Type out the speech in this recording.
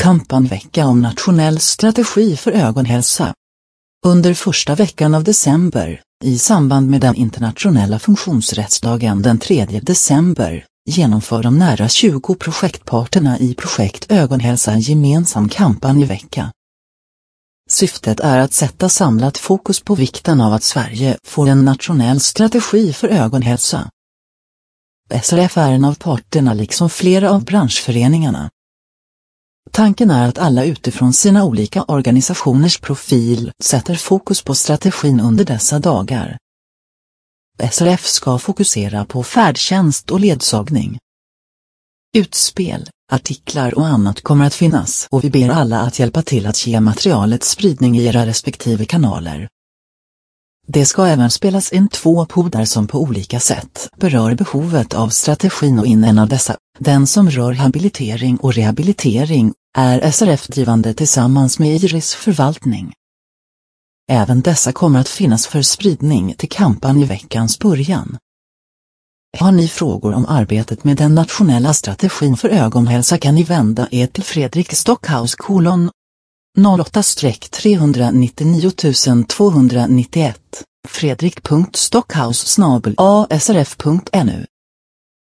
kampanjvecka om nationell strategi för ögonhälsa. Under första veckan av december, i samband med den internationella funktionsrättsdagen den 3 december, genomför de nära 20 projektparterna i projekt Ögonhälsa en gemensam kampanjvecka. Syftet är att sätta samlat fokus på vikten av att Sverige får en nationell strategi för ögonhälsa. SRF är en av parterna liksom flera av branschföreningarna. Tanken är att alla utifrån sina olika organisationers profil sätter fokus på strategin under dessa dagar. SRF ska fokusera på färdtjänst och ledsagning. Utspel, artiklar och annat kommer att finnas och vi ber alla att hjälpa till att ge materialet spridning i era respektive kanaler. Det ska även spelas in 2 poddar som på olika sätt berör behovet av strategin och in en av dessa, den som rör habilitering och rehabilitering, är SRF drivande tillsammans med Iris förvaltning. Även dessa kommer att finnas för spridning till kampanjveckans början. Har ni frågor om arbetet med den nationella strategin för ögonhälsa kan ni vända er till Fredrik Stockhaus /08-399 291 fredrik.stockhaus@asrf.nu